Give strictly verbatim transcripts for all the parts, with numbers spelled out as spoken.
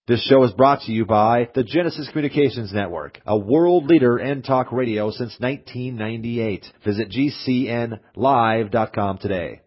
This show is brought to you by the Genesis Communications Network, a world leader in talk radio since nineteen ninety-eight. Visit G C N live dot com today.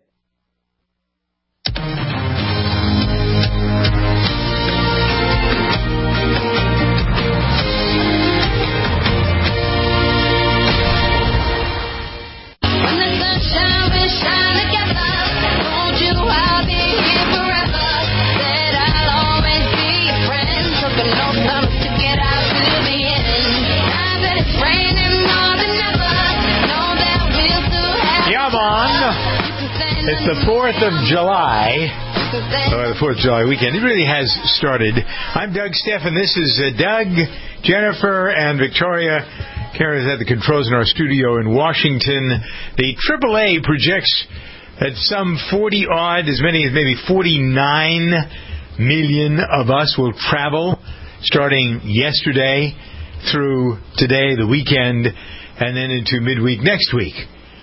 It's the fourth of July, or the fourth of July weekend. It really has started. I'm Doug Steffen. This is uh, Doug, Jennifer, and Victoria. Karen is at the controls in our studio in Washington. The triple A projects that some forty-odd, as many as maybe forty-nine million of us will travel starting yesterday through today, the weekend, and then into midweek next week.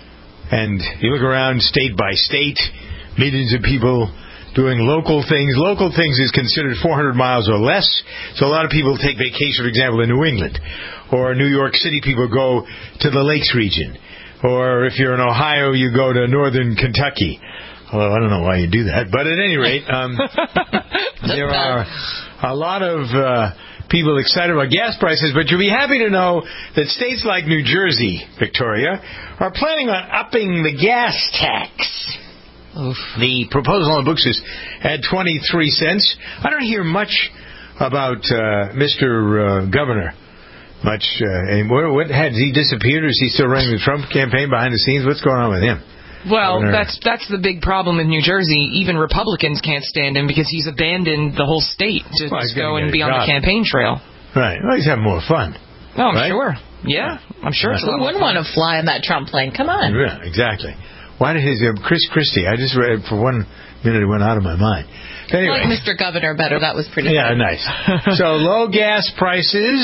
And you look around state by state, millions of people doing local things. Local things is considered four hundred miles or less. So a lot of people take vacation, for example, in New England. Or New York City, people go to the Lakes region. Or if you're in Ohio, you go to northern Kentucky. Although I don't know why you do that. But at any rate, um, there are a lot of uh, people excited about gas prices. But you'll be happy to know that states like New Jersey, Victoria, are planning on upping the gas tax. Oof. The proposal on the books is at twenty-three cents. I don't hear much about uh, Mister Uh, Governor. Much. Uh, anymore. What, has he disappeared, or is he still running the Trump campaign behind the scenes? What's going on with him? Well, that's that's the big problem in New Jersey. Even Republicans can't stand him because he's abandoned the whole state to well, just go and be on the campaign trail. Right. Well, he's having more fun. Oh, I'm right? sure. Yeah, I'm sure. Who wouldn't want to fly on that Trump plane? Come on. Yeah, exactly. Why did his uh, Chris Christie? I just read for one minute it went out of my mind. Anyway. I like Mister Governor better. That was pretty. Yeah, good. Nice. So low gas prices,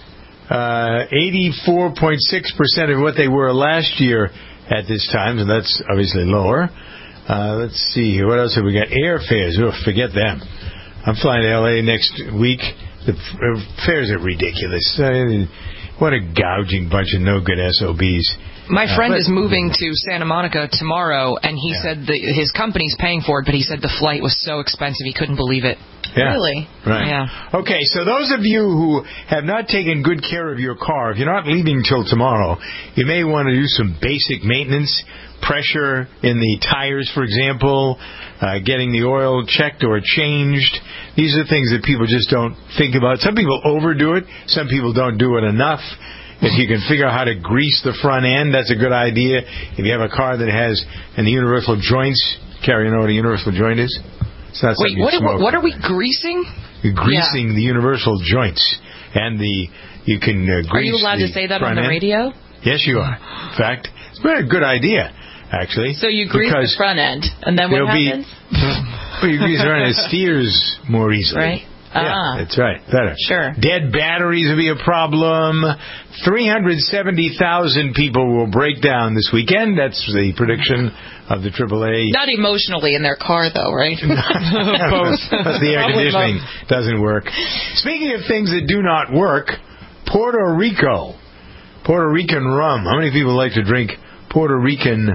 uh, eighty-four point six percent of what they were last year at this time, and that's obviously lower. Uh, let's see here. What else have we got? Airfares. Oh, forget them. I'm flying to L A next week. The fares are ridiculous. Uh, what a gouging bunch of no-good S O Bs. My friend uh, but, is moving to Santa Monica tomorrow, and he yeah. said that his company's paying for it, but he said the flight was so expensive he couldn't believe it. Yeah. Really? Right. Yeah. Okay, so those of you who have not taken good care of your car, if you're not leaving till tomorrow, you may want to do some basic maintenance, pressure in the tires, for example, uh, getting the oil checked or changed. These are things that people just don't think about. Some people overdo it. Some people don't do it enough. If you can figure out how to grease the front end, that's a good idea. If you have a car that has an universal joints, Carrie, you know what a universal joint is? It's not Wait, what, what, what are we greasing? You're greasing yeah. the universal joints. And the you can uh, grease Are you allowed to say that on the end. radio? Yes, you are. In fact, it's a very good idea, actually. So you grease the front end, and then what happens? Be, well, you grease the front end, it steers more easily. Right. Yeah, ah. that's right. Better. Sure. Dead batteries will be a problem. three hundred seventy thousand people will break down this weekend. That's the prediction of the triple A. Not emotionally in their car, though, right? Both. The air conditioning doesn't work. Speaking of things that do not work, Puerto Rico. Puerto Rican rum. How many people like to drink Puerto Rican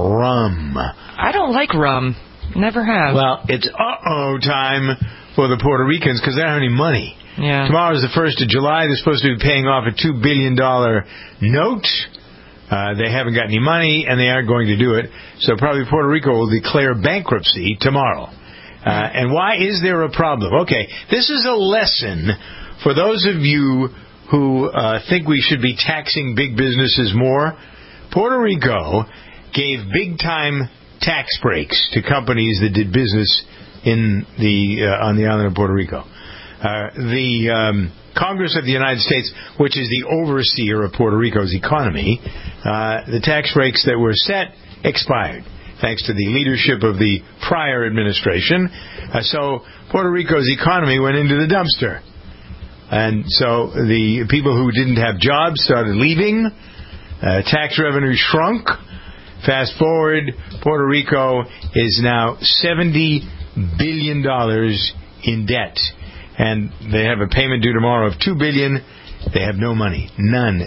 rum? I don't like rum. Never have. Well, it's uh-oh time for the Puerto Ricans because they don't have any money. Yeah. Tomorrow is the first of July. They're supposed to be paying off a two billion dollars note. Uh, they haven't got any money, and they aren't going to do it. So probably Puerto Rico will declare bankruptcy tomorrow. Uh, and why is there a problem? Okay, this is a lesson for those of you who uh, think we should be taxing big businesses more. Puerto Rico gave big-time tax breaks to companies that did business in the uh, on the island of Puerto Rico. Uh, the um, Congress of the United States, which is the overseer of Puerto Rico's economy, uh, the tax breaks that were set expired, thanks to the leadership of the prior administration. Uh, so Puerto Rico's economy went into the dumpster. And so the people who didn't have jobs started leaving. Uh, tax revenue shrunk. Fast forward, Puerto Rico is now seventy billion dollars in debt. and they have a payment due tomorrow of two billion dollars. They have no money. None.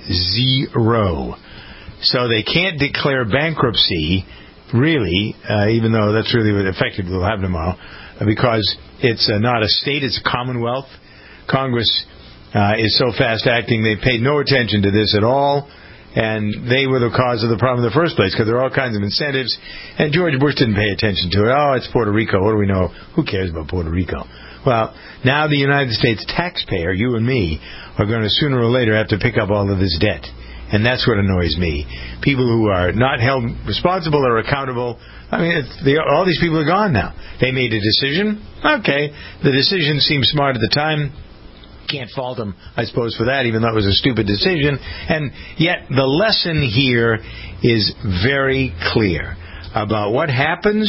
Zero. So they can't declare bankruptcy, really, uh, even though that's really what effectively will happen tomorrow, uh, because it's uh, not a state, it's a commonwealth. Congress uh, is so fast-acting, they paid no attention to this at all, and they were the cause of the problem in the first place, because there are all kinds of incentives, and George Bush didn't pay attention to it. Oh, it's Puerto Rico. What do we know? Who cares about Puerto Rico? Well, now the United States taxpayer, you and me, are going to sooner or later have to pick up all of this debt. And that's what annoys me. People who are not held responsible or accountable, I mean, it's, they, all these people are gone now. They made a decision. Okay. The decision seemed smart at the time. Can't fault them, I suppose, for that, even though it was a stupid decision. And yet the lesson here is very clear about what happens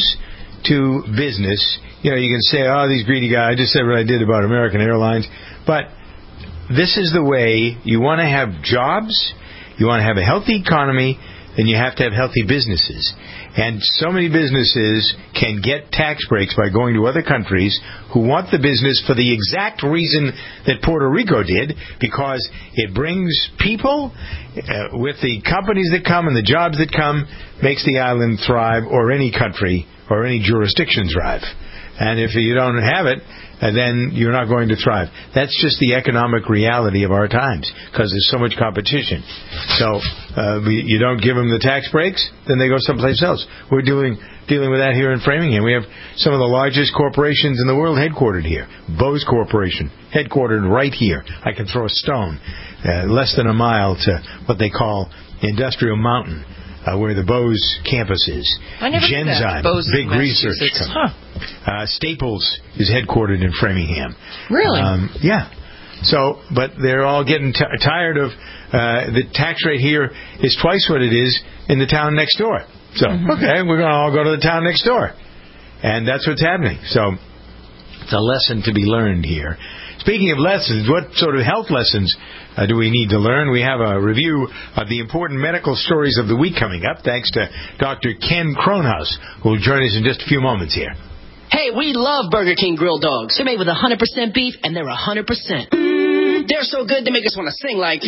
to business. You know, you can say, oh, these greedy guys, I just said what I did about American Airlines. But this is the way you want to have jobs, you want to have a healthy economy, then you have to have healthy businesses. And so many businesses can get tax breaks by going to other countries who want the business for the exact reason that Puerto Rico did, because it brings people uh, with the companies that come and the jobs that come, makes the island thrive, or any country or any jurisdiction thrive. And if you don't have it, then you're not going to thrive. That's just the economic reality of our times, because there's so much competition. So uh, we, you don't give them the tax breaks, then they go someplace else. We're doing dealing with that here in Framingham. We have some of the largest corporations in the world headquartered here. Bose Corporation, headquartered right here. I can throw a stone uh, less than a mile to what they call Industrial Mountain, Uh, where the Bose campus is. I never knew that. Bose, big research company. Huh. Uh, Staples is headquartered in Framingham. Really? Um, yeah. So, but they're all getting t- tired of uh, the tax rate here is twice what it is in the town next door. So, mm-hmm. okay, we're going to all go to the town next door. And that's what's happening. So, it's a lesson to be learned here. Speaking of lessons, what sort of health lessons uh, do we need to learn? We have a review of the important medical stories of the week coming up, thanks to Doctor Ken Kronhaus, who will join us in just a few moments here. Hey, we love Burger King grilled dogs. They're made with one hundred percent beef, and they're one hundred percent. Mm, they're so good, they make us want to sing like...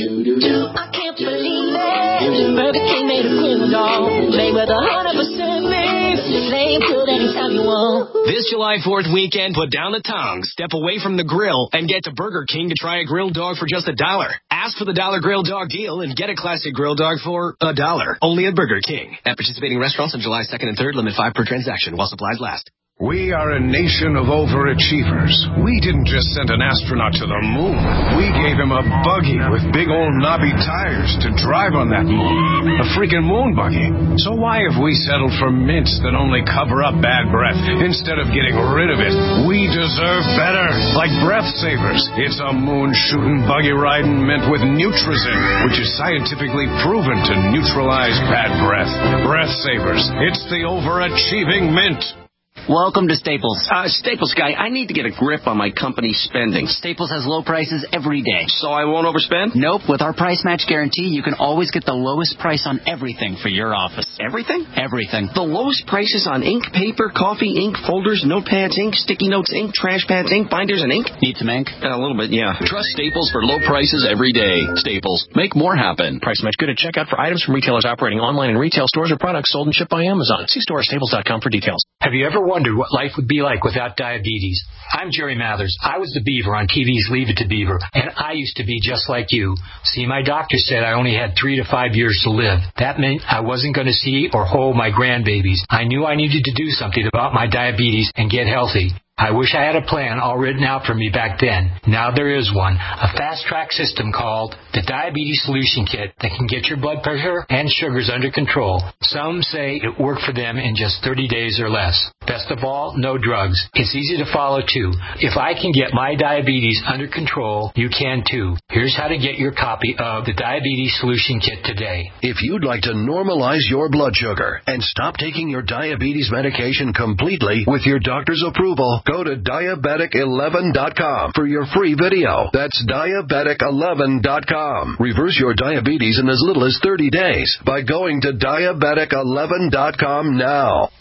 I can't believe it. Burger King made a grilled dog, made with one hundred percent beef. They good anytime you want. This July fourth weekend, put down the tongs, step away from the grill, and get to Burger King to try a grilled dog for just a dollar. Ask for the dollar grilled dog deal and get a classic grilled dog for a dollar. Only at Burger King. At participating restaurants on July second and third, limit five per transaction while supplies last. We are a nation of overachievers. We didn't just send an astronaut to the moon. We gave him a buggy with big old knobby tires to drive on that moon. A freaking moon buggy. So why have we settled for mints that only cover up bad breath instead of getting rid of it? We deserve better. Like Breath Savers. It's a moon-shooting, buggy-riding mint with Nutrizin, which is scientifically proven to neutralize bad breath. Breath Savers. It's the overachieving mint. Welcome to Staples. Uh, Staples guy, I need to get a grip on my company's spending. Staples has low prices every day. So I won't overspend? Nope. With our price match guarantee, you can always get the lowest price on everything for your office. Everything? Everything. The lowest prices on ink, paper, coffee, ink, folders, notepads, ink, sticky notes, ink, trash pads, ink, binders, and ink? Need some ink? Uh, a little bit, yeah. Trust Staples for low prices every day. Staples. Make more happen. Price match good at checkout for items from retailers operating online in retail stores or products sold and shipped by Amazon. See store at staples dot com for details. Have you ever wondered what life would be like without diabetes? I'm Jerry Mathers. I was the Beaver on T V's Leave It to Beaver, and I used to be just like you. See, my doctor said I only had three to five years to live. That meant I wasn't going to see or hold my grandbabies. I knew I needed to do something about my diabetes and get healthy. I wish I had a plan all written out for me back then. Now there is one, a fast-track system called the Diabetes Solution Kit that can get your blood pressure and sugars under control. Some say it worked for them in just thirty days or less. Best of all, no drugs. It's easy to follow, too. If I can get my diabetes under control, you can, too. Here's how to get your copy of the Diabetes Solution Kit today. If you'd like to normalize your blood sugar and stop taking your diabetes medication completely with your doctor's approval, go to diabetic eleven dot com for your free video. That's diabetic eleven dot com. Reverse your diabetes in as little as thirty days by going to diabetic eleven dot com now.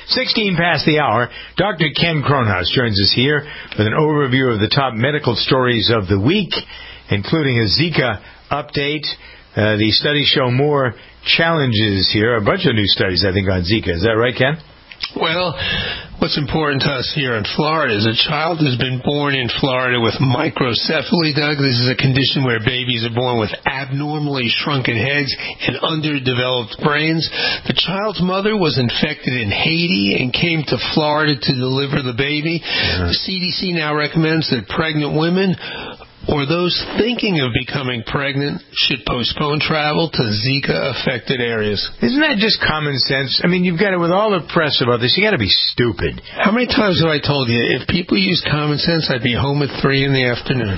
sixteen past the hour. Doctor Ken Kronhaus joins us here with an overview of the top medical stories of the week, including a Zika update. Uh, the studies show more challenges here. A bunch of new studies, I think, on Zika. Is that right, Ken? Well, what's important to us here in Florida is a child has been born in Florida with microcephaly, Doug. This is a condition where babies are born with abnormally shrunken heads and underdeveloped brains. The child's mother was infected in Haiti and came to Florida to deliver the baby. Yeah. The C D C now recommends that pregnant women or those thinking of becoming pregnant should postpone travel to Zika-affected areas. Isn't that just common sense? I mean, you've got to, with all the press about this, you got to be stupid. How many times have I told you, if people use common sense, I'd be home at three in the afternoon.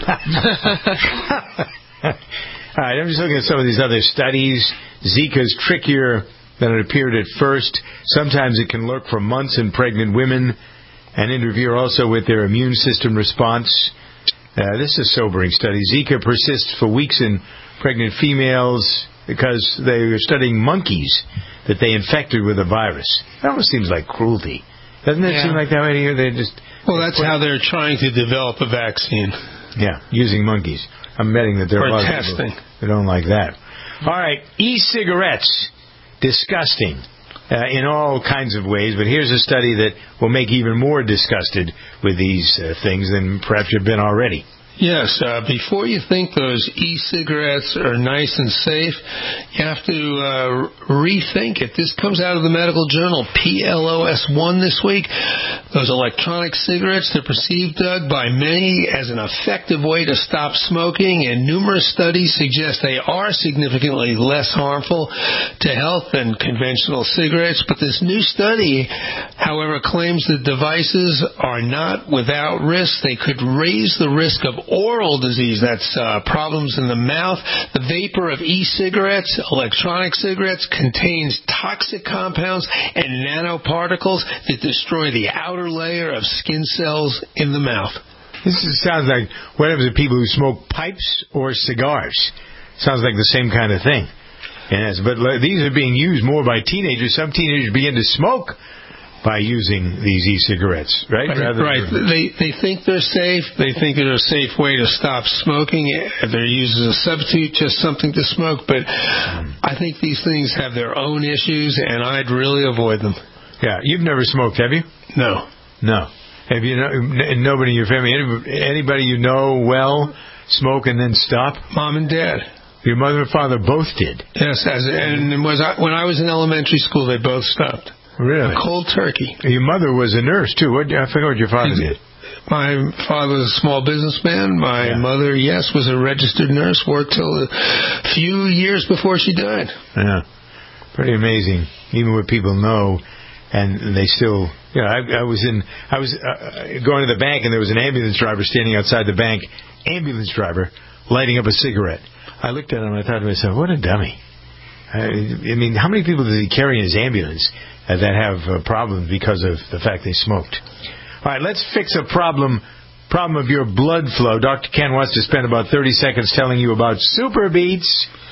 All right, I'm just looking at some of these other studies. Zika's trickier than it appeared at first. Sometimes it can lurk for months in pregnant women and interfere also with their immune system response. Uh, this is a sobering study. Zika persists for weeks in pregnant females because they were studying monkeys that they infected with a virus. That almost seems like cruelty. Doesn't it yeah. seem like that way to you? They just well, that's how they're trying to develop a vaccine. Yeah, using monkeys. I'm betting that there are a lot of people who don't like that. All right, e-cigarettes. Disgusting. Uh, in all kinds of ways, but here's a study that will make you even more disgusted with these uh, things than perhaps you've been already. Yes, uh, before you think those e-cigarettes are nice and safe, you have to uh, rethink it. This comes out of the medical journal P L O S one this week. Those electronic cigarettes, they're perceived, Doug, by many as an effective way to stop smoking, and numerous studies suggest they are significantly less harmful to health than conventional cigarettes. But this new study, however, claims the devices are not without risk. They could raise the risk of oral disease, that's uh, problems in the mouth. The vapor of e-cigarettes, electronic cigarettes, contains toxic compounds and nanoparticles that destroy the outer layer of skin cells in the mouth. This is, sounds like what happens to people who smoke pipes or cigars. Sounds like the same kind of thing. Yes, but these are being used more by teenagers. Some teenagers begin to smoke by using these e-cigarettes, right? Right. Rather right. Than... They they think they're safe. They think they're a safe way to stop smoking. They're used as a substitute, just something to smoke. But mm. I think these things have their own issues, and I'd really avoid them. Yeah. You've never smoked, have you? No. No. Have you? Nobody in your family, anybody you know well, smoke and then stop? Mom and Dad. Your mother and father both did? Yes. As, and was I, when I was in elementary school, they both stopped. Really? A cold turkey. Your mother was a nurse, too. What, I forget what your father did. My father was a small businessman. My yeah. mother, yes, was a registered nurse, worked till a few years before she died. Yeah. Pretty amazing, even what people know, and they still... You know, I, I was in, I was uh, going to the bank, and there was an ambulance driver standing outside the bank, ambulance driver, lighting up a cigarette. I looked at him, and I thought to myself, what a dummy. I, I mean, how many people did he carry in his ambulance Uh, that have uh, problems because of the fact they smoked? All right, let's fix a problem problem of your blood flow. Doctor Ken wants to spend about thirty seconds telling you about Super Beets.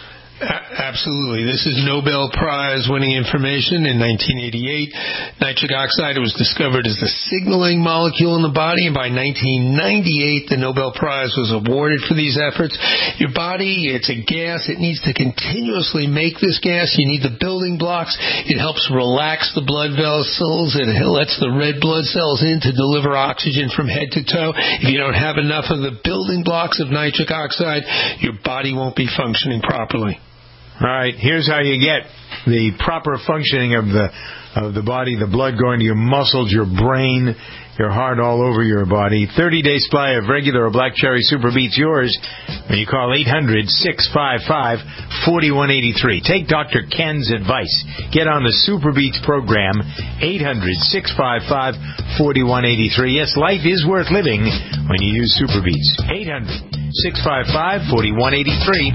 Absolutely. This is Nobel Prize-winning information. In nineteen eighty-eight, nitric oxide was discovered as the signaling molecule in the body, and by nineteen ninety-eight, the Nobel Prize was awarded for these efforts. Your body, it's a gas. It needs to continuously make this gas. You need the building blocks. It helps relax the blood vessels. It lets the red blood cells in to deliver oxygen from head to toe. If you don't have enough of the building blocks of nitric oxide, your body won't be functioning properly. All right, here's how you get the proper functioning of the of the body, the blood going to your muscles, your brain, your heart, all over your body. thirty-day supply of regular or black cherry Super Beets yours when you call eight hundred, six five five, four one eight three. Take Doctor Ken's advice. Get on the Super Beets program, eight hundred, six five five, four one eight three. Yes, life is worth living when you use Super Beets. eight hundred, six five five, four one eight three.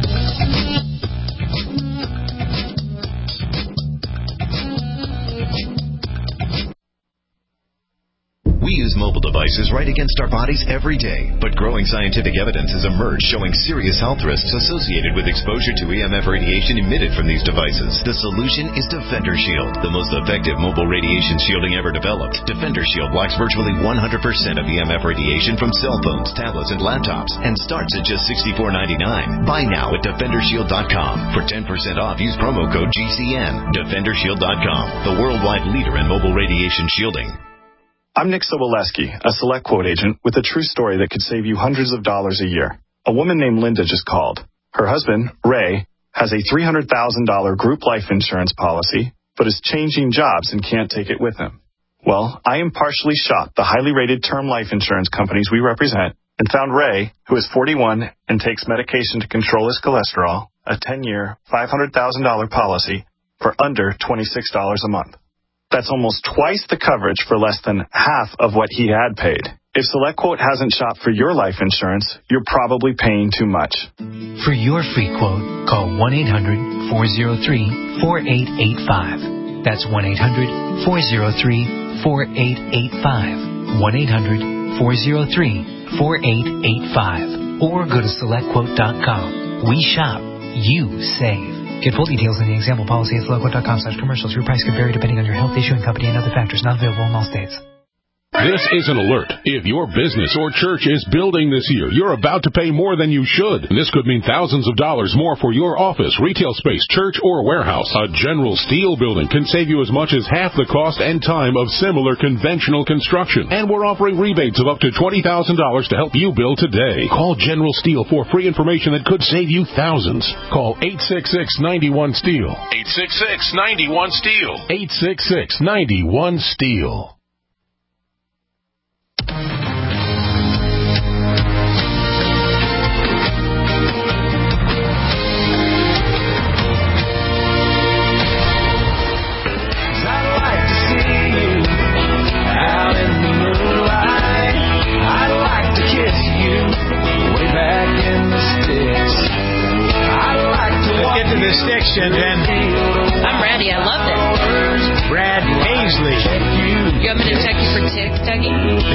We use mobile devices choices right against our bodies every day, but growing scientific evidence has emerged showing serious health risks associated with exposure to E M F radiation emitted from these devices. The solution is Defender Shield, the most effective mobile radiation shielding ever developed. Defender Shield blocks virtually one hundred percent of E M F radiation from cell phones, tablets, and laptops, and starts at just sixty-four ninety-nine. Buy now at defender shield dot com. For ten percent off, use promo code G C N. defender shield dot com, the worldwide leader in mobile radiation shielding. I'm Nick Soboleski, a Select Quote agent with a true story that could save you hundreds of dollars a year. A woman named Linda just called. Her husband, Ray, has a three hundred thousand dollars group life insurance policy, but is changing jobs and can't take it with him. Well, I impartially shopped the highly rated term life insurance companies we represent and found Ray, who is forty-one and takes medication to control his cholesterol, a ten-year, five hundred thousand dollars policy for under twenty-six dollars a month. That's almost twice the coverage for less than half of what he had paid. If SelectQuote hasn't shopped for your life insurance, you're probably paying too much. For your free quote, call one eight hundred four oh three four eight eight five. That's one eight hundred four oh three four eight eight five. one eight hundred four oh three four eight eight five. Or go to select quote dot com. We shop, you save. Get full details in the example policy at select quote dot com slash commercials. Your price can vary depending on your health, issuing company, and other factors. Not available in all states. This is an alert. If your business or church is building this year, you're about to pay more than you should. This could mean thousands of dollars more for your office, retail space, church, or warehouse. A General Steel building can save you as much as half the cost and time of similar conventional construction. And we're offering rebates of up to twenty thousand dollars to help you build today. Call General Steel for free information that could save you thousands. Call eight six six, nine one, STEEL. eight six six, nine one, STEEL. eight six six, nine one, STEEL. The sticks, and then I'm ready. I love it. Brad Paisley. You want me to check you for tick, Dougie?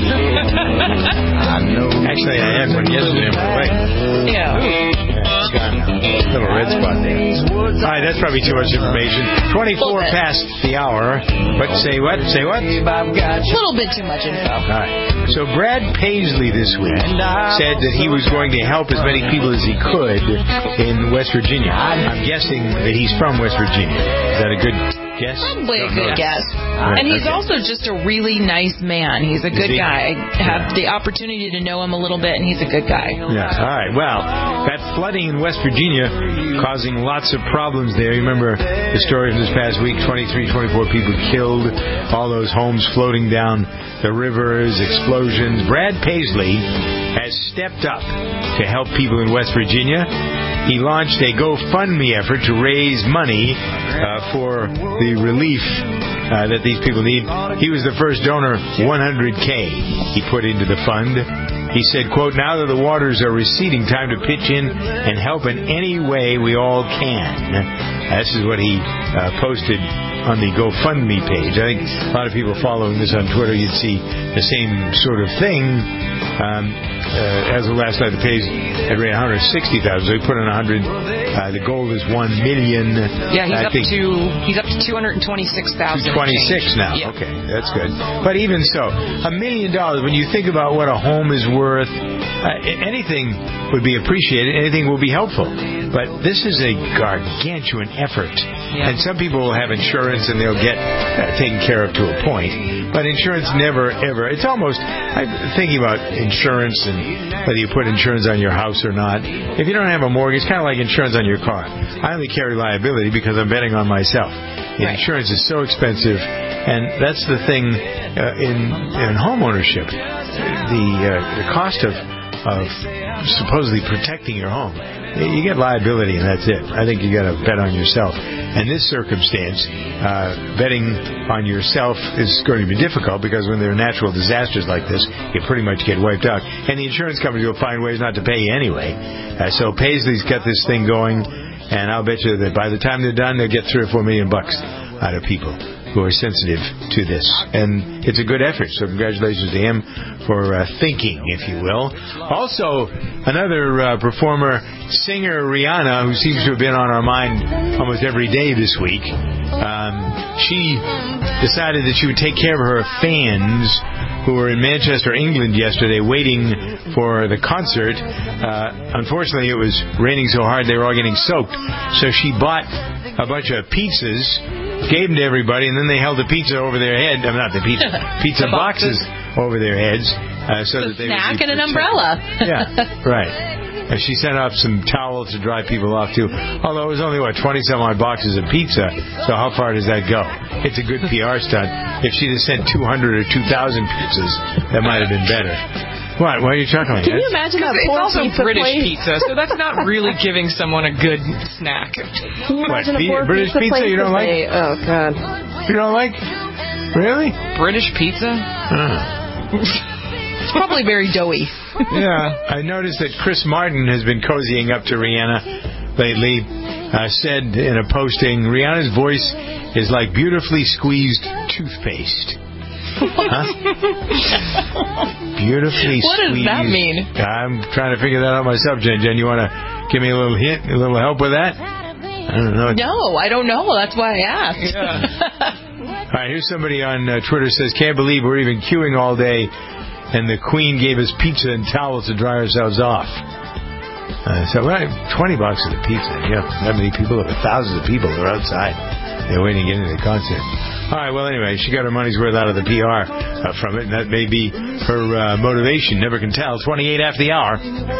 Actually, I had one yesterday. Right. Yeah. It's got a little red spot there. All right, that's probably too much information. twenty-four past the hour. But say what? Say what? A little bit too much info. All right. So Brad Paisley this week said that he was going to help as many people as he could in West Virginia. I'm guessing that he's from West Virginia. Is that a good guess? Probably a good guess. Right, and he's okay. also just a really nice man. He's a good guy. I have yeah. the opportunity to know him a little bit, and he's a good guy. Yeah. All right. Well, that flooding in West Virginia causing lots of problems there. You remember the story from this past week, twenty-three, twenty-four people killed, all those homes floating down the rivers, explosions. Brad Paisley has stepped up to help people in West Virginia. He launched a GoFundMe effort to raise money uh, for the relief uh, that these people need. He was the first donor, one hundred K he put into the fund. He said, quote, now that the waters are receding, time to pitch in and help in any way we all can. Uh, this is what he uh, posted on the GoFundMe page. I think a lot of people following this on Twitter, you'd see the same sort of thing. Um, uh, as of last night, the page had rated one hundred sixty thousand, so he put in one hundred. Uh, the goal is one million. Yeah, he's I up think to he's up to two hundred twenty-six thousand. twenty-six now. Yeah. Okay, that's good. But even so, a million dollars. When you think about what a home is worth, uh, anything would be appreciated. Anything will be helpful. But this is a gargantuan effort. Yeah. And some people will have insurance and they'll get uh, taken care of to a point. But insurance never, ever. It's almost, I'm thinking about insurance and whether you put insurance on your house or not. If you don't have a mortgage, it's kind of like insurance on your car. I only carry liability because I'm betting on myself. Right. Insurance is so expensive. And that's the thing uh, in, in home ownership. The, uh, the cost of, of supposedly protecting your home. You get liability and that's it. I think you got to bet on yourself. In this circumstance, uh, betting on yourself is going to be difficult because when there are natural disasters like this, you pretty much get wiped out. And the insurance companies will find ways not to pay you anyway. Uh, so Paisley's got this thing going, and I'll bet you that by the time they're done, they'll get three or four million bucks out of people who are sensitive to this. And it's a good effort, so congratulations to him for uh, thinking, if you will. Also, another uh, performer, singer Rihanna, who seems to have been on our mind almost every day this week. Um, she decided that she would take care of her fans who were in Manchester, England yesterday waiting for the concert. Uh, unfortunately, it was raining so hard they were all getting soaked. So she bought a bunch of pizzas, gave them to everybody, and then they held the pizza over their head. I mean, not the pizza, pizza the boxes. boxes over their heads. Uh, so the that they snack would and an umbrella. Yeah, right. And she sent off some towels to dry people off, too. Although it was only, what, twenty-some-odd boxes of pizza. So how far does that go? It's a good P R stunt. If she'd have sent two hundred or two thousand pizzas, that might have been better. What? Why are you chuckling? Can you imagine that It's also pizza British place? pizza, so that's not really giving someone a good snack. Can you imagine what, a poor British pizza, pizza place you don't like? Say, oh, God. You don't like? Really? British pizza? Uh. It's probably very doughy. Yeah, I noticed that Chris Martin has been cozying up to Rihanna lately. Uh, said in a posting, Rihanna's voice is like beautifully squeezed toothpaste. Huh? Beautifully what squeezed. What does that mean? I'm trying to figure that out myself, Jen. Jen, you want to give me a little hint, a little help with that? I don't know. No, I don't know. That's why I asked. Yeah. All right, here's somebody on uh, Twitter says, can't believe we're even queuing all day and the Queen gave us pizza and towels to dry ourselves off. Uh, so, right, twenty bucks for the pizza. You know, that many people, over thousands of people are outside. They're waiting to get into the concert. All right, well, anyway, she got her money's worth out of the P R uh, from it, and that may be her uh, motivation. Never can tell. twenty-eight after the hour.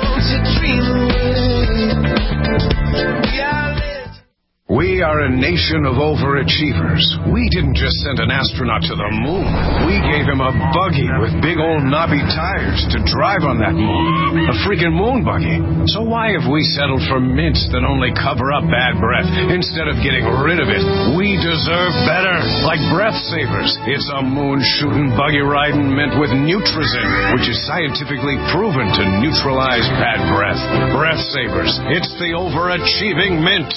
We are a nation of overachievers. We didn't just send an astronaut to the moon. We gave him a buggy with big old knobby tires to drive on that moon. A freaking moon buggy. So why have we settled for mints that only cover up bad breath instead of getting rid of it? We deserve better. Like Breath Savers. It's a moon-shooting, buggy-riding mint with Nutrizin, which is scientifically proven to neutralize bad breath. Breath Savers. It's the overachieving mint.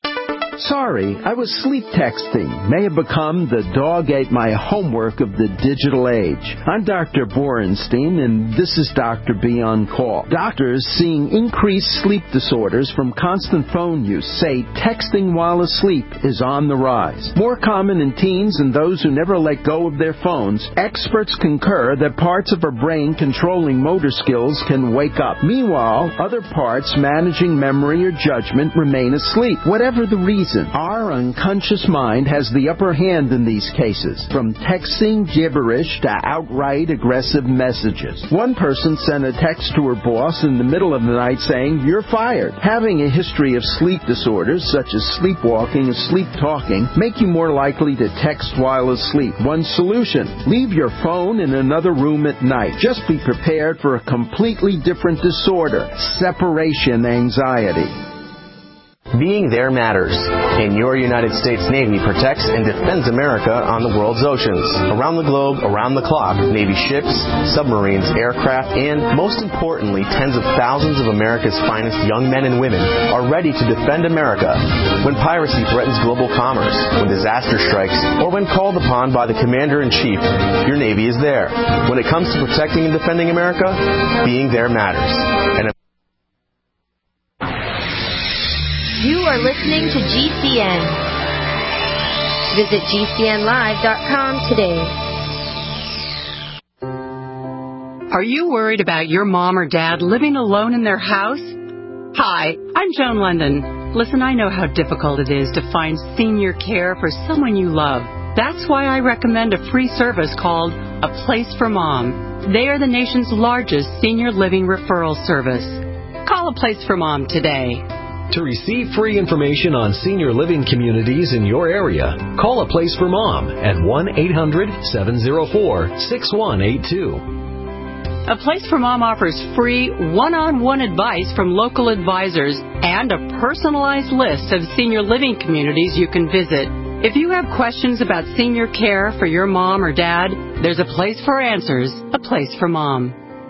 Sorry, I was sleep texting. May have become the dog ate my homework of the digital age. I'm Doctor Borenstein, and this is Doctor B on Call. Doctors seeing increased sleep disorders from constant phone use say texting while asleep is on the rise. More common in teens and those who never let go of their phones, experts concur that parts of our brain controlling motor skills can wake up. Meanwhile, other parts managing memory or judgment remain asleep. Whatever the reason, our unconscious mind has the upper hand in these cases, from texting gibberish to outright aggressive messages. One person sent a text to her boss in the middle of the night saying, "You're fired." Having a history of sleep disorders, such as sleepwalking and sleep talking, make you more likely to text while asleep. One solution: leave your phone in another room at night. Just be prepared for a completely different disorder, separation anxiety. Being there matters, and your United States Navy protects and defends America on the world's oceans. Around the globe, around the clock, Navy ships, submarines, aircraft, and, most importantly, tens of thousands of America's finest young men and women are ready to defend America when piracy threatens global commerce, when disaster strikes, or when called upon by the Commander-in-Chief. Your Navy is there. When it comes to protecting and defending America, being there matters. And You are listening to G C N. Visit G C N live dot com today. Are you worried about your mom or dad living alone in their house? Hi, I'm Joan London. Listen, I know how difficult it is to find senior care for someone you love. That's why I recommend a free service called A Place for Mom. They are the nation's largest senior living referral service. Call A Place for Mom today. To receive free information on senior living communities in your area, call A Place for Mom at one eight hundred seven oh four six one eight two. A Place for Mom offers free one-on-one advice from local advisors and a personalized list of senior living communities you can visit. If you have questions about senior care for your mom or dad, there's a place for answers, A Place for Mom.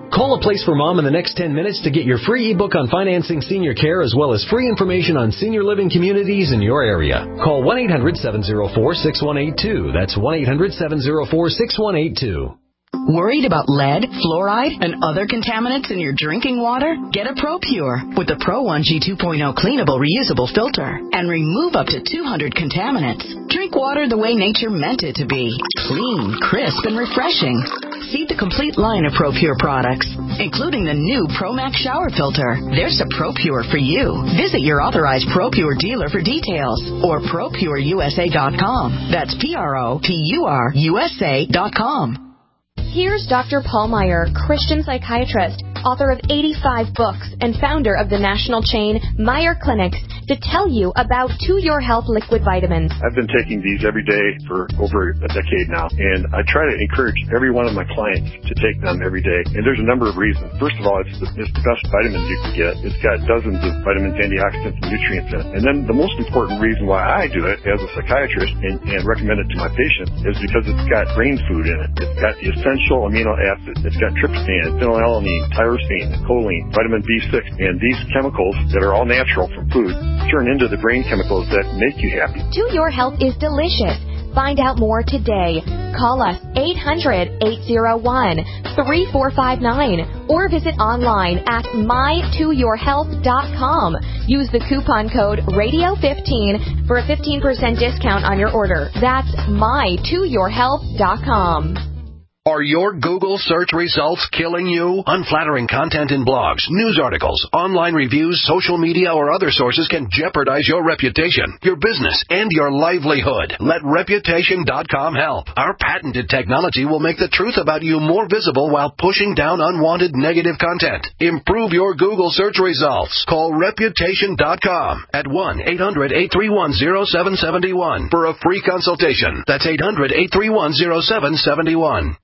Call A Place for Mom in the next ten minutes to get your free ebook on financing senior care as well as free information on senior living communities in your area. Call one eight hundred seven oh four six one eight two. That's one eight hundred seven oh four six one eight two. Worried about lead, fluoride, and other contaminants in your drinking water? Get a ProPure with the Pro one G two point oh cleanable reusable filter and remove up to two hundred contaminants. Drink water the way nature meant it to be. Clean, crisp, and refreshing. See the complete line of ProPure products, including the new ProMax shower filter. There's a ProPure for you. Visit your authorized ProPure dealer for details or Pro Pure U S A dot com. That's P R O P U R U S A dot com. Here's Doctor Paul Meyer, Christian psychiatrist, author of eighty-five books, and founder of the national chain Meyer Clinics, to tell you about To Your Health liquid vitamins. I've been taking these every day for over a decade now, and I try to encourage every one of my clients to take them every day. And there's a number of reasons. First of all, it's the, it's the best vitamins you can get. It's got dozens of vitamins, antioxidants, and nutrients in it. And then the most important reason why I do it as a psychiatrist and, and recommend it to my patients is because it's got brain food in it. It's got the essential amino acids. It's got tryptophan, phenylalanine, tyrosine, choline, vitamin B six, and these chemicals that are all natural from food turn into the brain chemicals that make you happy. To Your Health is delicious. Find out more today. Call us eight hundred, eight oh one, three four five nine or visit online at my to your health dot com. Use the coupon code radio fifteen for a fifteen percent discount on your order. That's my to your health dot com. Are your Google search results killing you? Unflattering content in blogs, news articles, online reviews, social media, or other sources can jeopardize your reputation, your business, and your livelihood. Let reputation dot com help. Our patented technology will make the truth about you more visible while pushing down unwanted negative content. Improve your Google search results. Call reputation dot com at one eight hundred, eight three one, oh seven seven one for a free consultation. That's eight hundred, eight three one, oh seven seven one.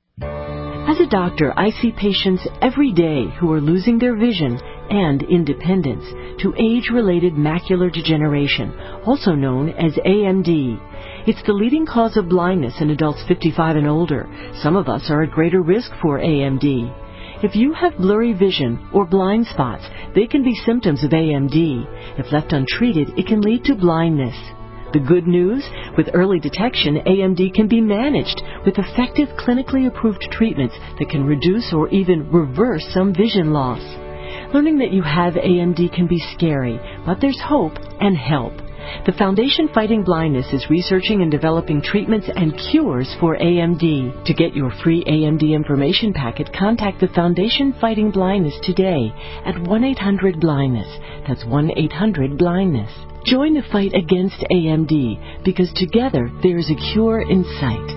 As a doctor, I see patients every day who are losing their vision and independence to age-related macular degeneration, also known as A M D. It's the leading cause of blindness in adults fifty-five and older. Some of us are at greater risk for A M D. If you have blurry vision or blind spots, they can be symptoms of A M D. If left untreated, it can lead to blindness. The good news? With early detection, A M D can be managed with effective clinically approved treatments that can reduce or even reverse some vision loss. Learning that you have A M D can be scary, but there's hope and help. The Foundation Fighting Blindness is researching and developing treatments and cures for A M D. To get your free A M D information packet, contact the Foundation Fighting Blindness today at one eight hundred blindness. That's one eight hundred blindness. Join the fight against A M D, because together there is a cure in sight.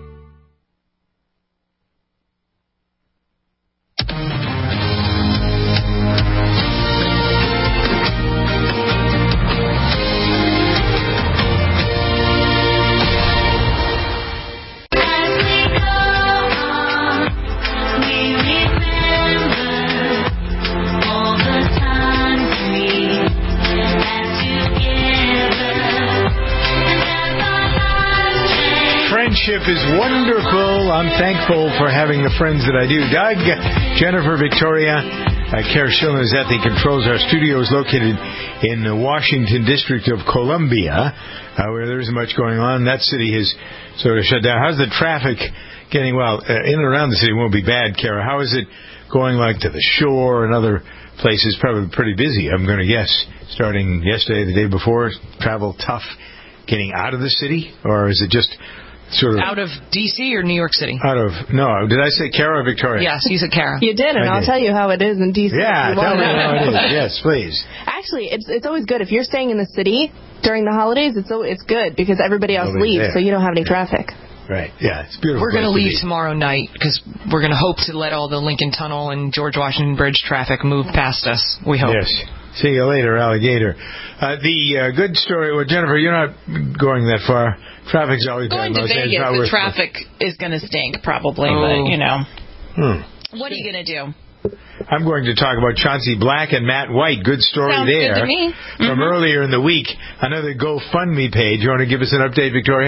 Friendship is wonderful. I'm thankful for having the friends that I do. Doug, Jennifer, Victoria, uh, Kara Schillen is at the controls. Our studio is located in the Washington District of Columbia, uh, where there isn't much going on. That city has sort of shut down. How's the traffic getting? Well, uh, in and around the city won't be bad, Kara. How is it going, like, to the shore and other places? Probably pretty busy, I'm going to guess. Starting yesterday, the day before, travel tough getting out of the city? Or is it just sort of out of D C or New York City? Out of no, did I say Kara or Victoria? Yes, you said Kara. You did, and I I'll did. tell you how it is in D C. Yeah, tell me how it is. Yes, please. Actually, it's it's always good if you're staying in the city during the holidays. It's so it's good because everybody else Nobody's leaves, there. so you don't have any traffic. Right. Yeah, it's beautiful. We're going to place leave be. tomorrow night because we're going to hope to let all the Lincoln Tunnel and George Washington Bridge traffic move past us. We hope. Yes. See you later, alligator. Uh, the uh, good story. Well, Jennifer, you're not going that far. Traffic's always Going bad. to Vegas, the traffic is going to stink probably, Oh. but you know. Hmm. What are you going to do? I'm going to talk about Chauncey Black and Matt White. Good story Sounds there. good to me. From Mhm. earlier in the week. Another GoFundMe page. You want to give us an update, Victoria?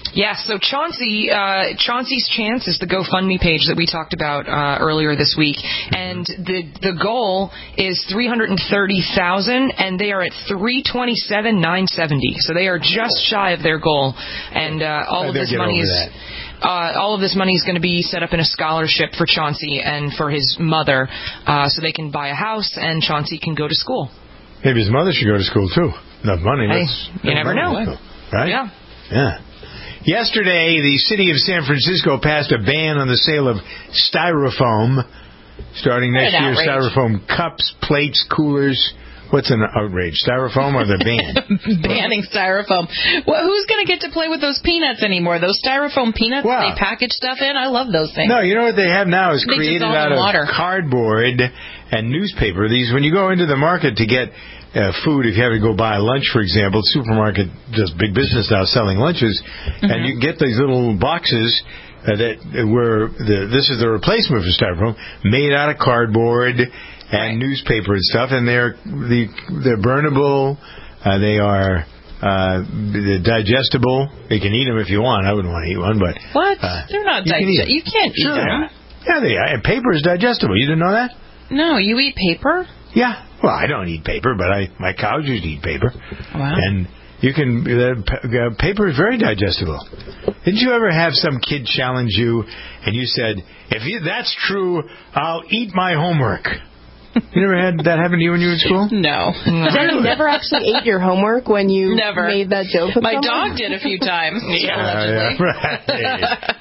Yeah, so Chauncey, uh, Chauncey's Chance is the GoFundMe page that we talked about uh, earlier this week, and the the goal is three hundred thirty thousand, and they are at three twenty-seven nine seventy. So they are just shy of their goal, and uh, all of this money is. Uh, all of this money is going to be set up in a scholarship for Chauncey and for his mother, uh, so they can buy a house and Chauncey can go to school. Maybe his mother should go to school too. Enough money. Hey, That's, you never know, right? Yeah. Yeah. Yesterday, the city of San Francisco passed a ban on the sale of styrofoam. Starting next year, styrofoam cups, plates, coolers. What's an outrage? Styrofoam or the ban? Banning styrofoam. Well, who's going to get to play with those peanuts anymore? Those styrofoam peanuts wow. that they package stuff in? I love those things. No, you know what they have now is created out of water. cardboard and newspaper. These, when you go into the market to get uh, food, if you have to go buy lunch, for example, the supermarket does big business now selling lunches, mm-hmm. and you can get these little boxes uh, that were the, this is the replacement for styrofoam, made out of cardboard and newspaper and stuff, and they're the they're burnable. Uh, they are uh, they're digestible. You can eat them if you want. I wouldn't want to eat one, but what? Uh, they're not you digestible. can You can't eat sure them. Yeah, they are. And paper is digestible. You didn't know that? No, you eat paper? Yeah. Well, I don't eat paper, but I my cows used to eat paper. Wow. And you can uh, uh, paper is very digestible. Didn't you ever have some kid challenge you, and you said, "If you, that's true, I'll eat my homework." You never had that happen to you when you were in school? No. You never actually ate your homework when you never. made that joke with My someone? dog did a few times. Yeah, yeah, right.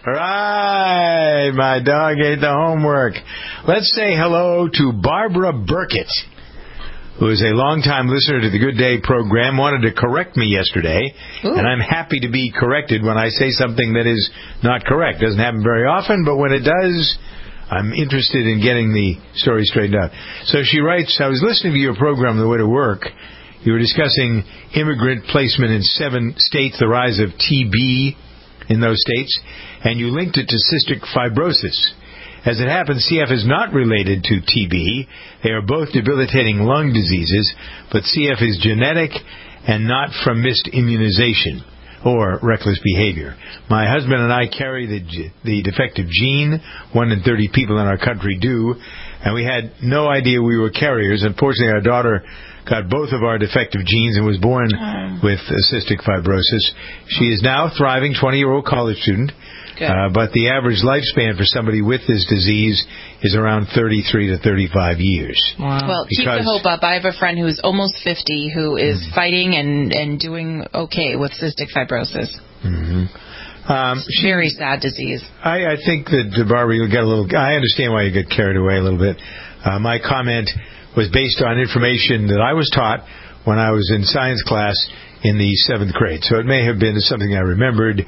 Right. My dog ate the homework. Let's say hello to Barbara Burkett, who is a longtime listener to the Good Day program, wanted to correct me yesterday, Ooh. and I'm happy to be corrected when I say something that is not correct. Doesn't happen very often, but when it does, I'm interested in getting the story straightened out. So she writes, I was listening to your program, The Way to Work. You were discussing immigrant placement in seven states, the rise of T B in those states, and you linked it to cystic fibrosis. As it happens, C F is not related to T B. They are both debilitating lung diseases, but C F is genetic and not from missed immunization or reckless behavior. My husband and I carry the the defective gene. One in thirty people in our country do, and we had no idea we were carriers. Unfortunately, our daughter got both of our defective genes and was born mm. with cystic fibrosis. She is now a thriving twenty-year-old college student, uh, but the average lifespan for somebody with this disease is around thirty-three to thirty-five years. Wow. Well, keep the hope up. I have a friend who's almost fifty who is mm. fighting and, and doing okay with cystic fibrosis. Mm-hmm. Um, Very sad disease. I, I think that, Barbara, you got a little... I understand why you get carried away a little bit. Uh, my comment was based on information that I was taught when I was in science class in the seventh grade. So it may have been something I remembered.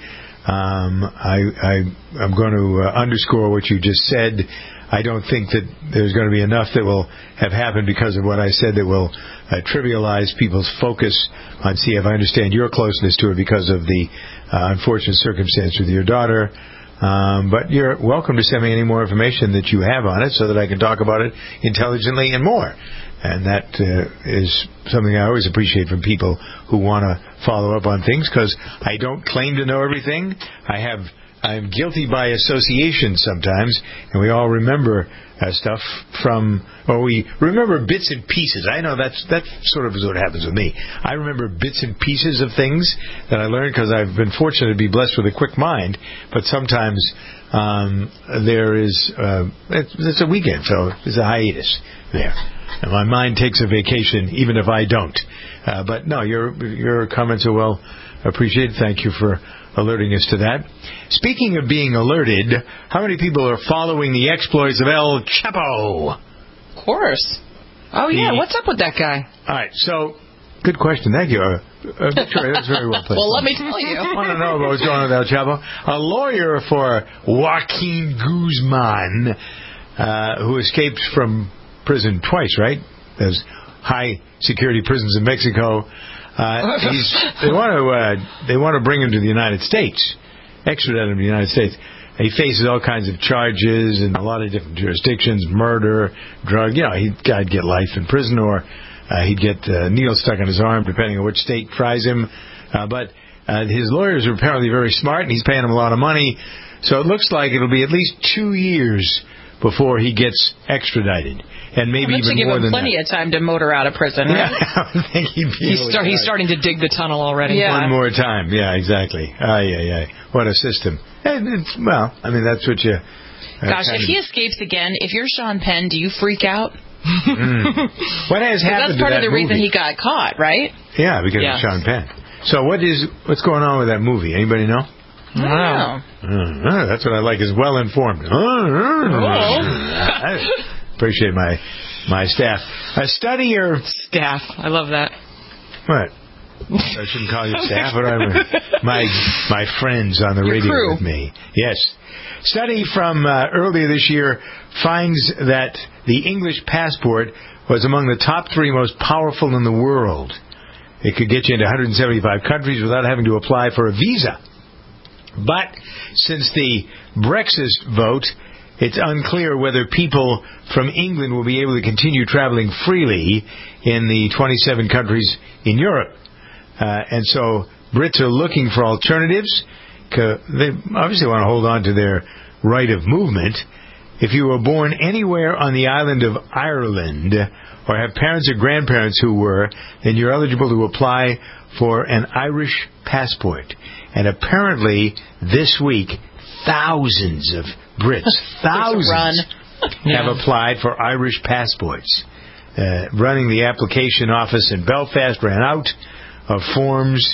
Um, I, I, I'm going to uh, underscore what you just said. I don't think that there's going to be enough that will have happened because of what I said that will uh, trivialize people's focus on C F. I understand your closeness to it because of the uh, unfortunate circumstance with your daughter. Um, but you're welcome to send me any more information that you have on it so that I can talk about it intelligently and more. And that uh, is something I always appreciate from people who want to follow up on things, because I don't claim to know everything. I have I'm guilty by association sometimes, and we all remember uh, stuff from, or we remember bits and pieces. I know that's that sort of is what happens with me. I remember bits and pieces of things that I learned because I've been fortunate to be blessed with a quick mind, but sometimes um, there is, uh, it's, it's a weekend, so there's a hiatus there. And my mind takes a vacation, even if I don't. Uh, but no, your your comments are well appreciated. Thank you for alerting us to that. Speaking of being alerted, how many people are following the exploits of El Chapo? Of course. Oh, yeah. The, What's up with that guy? All right. So, good question. Thank you. Uh, uh, Victoria, that's very well played. Well, let me tell you. I want to know about what's going on with El Chapo. A lawyer for Joaquin Guzman, uh, who escaped from prison twice, right? Those high-security prisons in Mexico. Uh, he's, they want to uh, they want to bring him to the United States, extradite him to the United States. He faces all kinds of charges in a lot of different jurisdictions, murder, drug. You know, he'd I'd get life in prison, or uh, he'd get uh, needles stuck in his arm, depending on which state tries him. Uh, but Uh, his lawyers are apparently very smart, and he's paying them a lot of money. So it looks like it'll be at least two years before he gets extradited, and maybe even give more him than plenty that. of time to motor out of prison, right? Yeah, I would think he'd be He's, start, he's starting to dig the tunnel already. Yeah. One more time. Yeah, exactly. Ay, ay, ay. What a system. And it's, well, I mean, that's what you... Uh, Gosh, if he escapes again, if you're Sean Penn, do you freak out? mm. What has happened That's part to of that the reason movie? he got caught, right? Yeah, because Yeah. of Sean Penn. So what is what's going on with that movie? Anybody know? Wow. Uh, that's what I like, is well informed. I appreciate my my staff. A study or staff. I love that. What? I shouldn't call you staff, but I'm my my friends on the Your radio crew. with me. Yes. Study from uh, earlier this year finds that the English passport was among the top three most powerful in the world. It could get you into one hundred seventy-five countries without having to apply for a visa. But since the Brexit vote, it's unclear whether people from England will be able to continue traveling freely in the twenty-seven countries in Europe. Uh, and so Brits are looking for alternatives. They obviously want to hold on to their right of movement. If you were born anywhere on the island of Ireland or have parents or grandparents who were, then you're eligible to apply for an Irish passport. And apparently this week, thousands of Brits, thousands, run. have applied for Irish passports. Uh, running the application office in Belfast ran out of forms.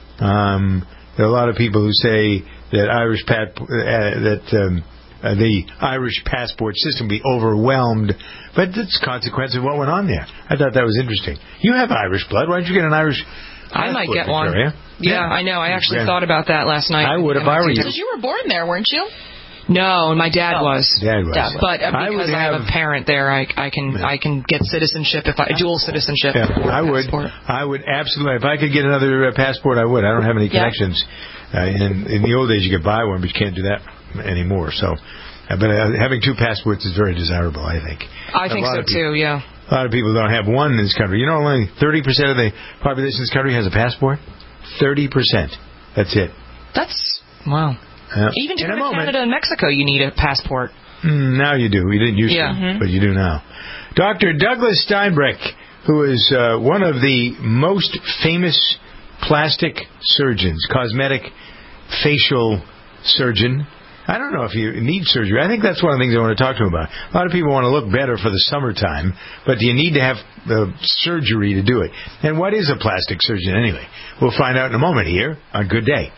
Um, there are a lot of people who say that Irish pat- uh, that um, uh, the Irish passport system will be overwhelmed, but it's a consequence of what went on there. I thought that was interesting. You have Irish blood. Why don't you get an Irish passport, I might get one. Victoria? Yeah, I know. I actually Yeah. thought about that last night. I would if I were you. Because you were born there, weren't you? No, my dad Oh. was. Dad was. Dad was. But uh, I because would I have have- a parent there, I, I can I can get citizenship if I dual citizenship. Yeah, for a I would. passport. I would absolutely. If I could get another uh, passport, I would. I don't have any Yeah. connections. Uh, in, in the old days, you could buy one, but you can't do that anymore. So, uh, but uh, having two passports is very desirable, I think. I A think lot so of people- too. Yeah. A lot of people don't have one in this country. You know, only thirty percent of the population of this country has a passport. Thirty percent. That's it. That's wow. Uh, Even to in go a to moment. Canada and Mexico, you need a passport. Mm, now you do. You didn't used Yeah. to, Mhm. but you do now. Doctor Douglas Steinbreck, who is uh, one of the most famous plastic surgeons, cosmetic facial surgeon. I don't know if you need surgery. I think that's one of the things I want to talk to him about. A lot of people want to look better for the summertime, but do you need to have uh, surgery to do it? And what is a plastic surgeon anyway? We'll find out in a moment here on Good Day.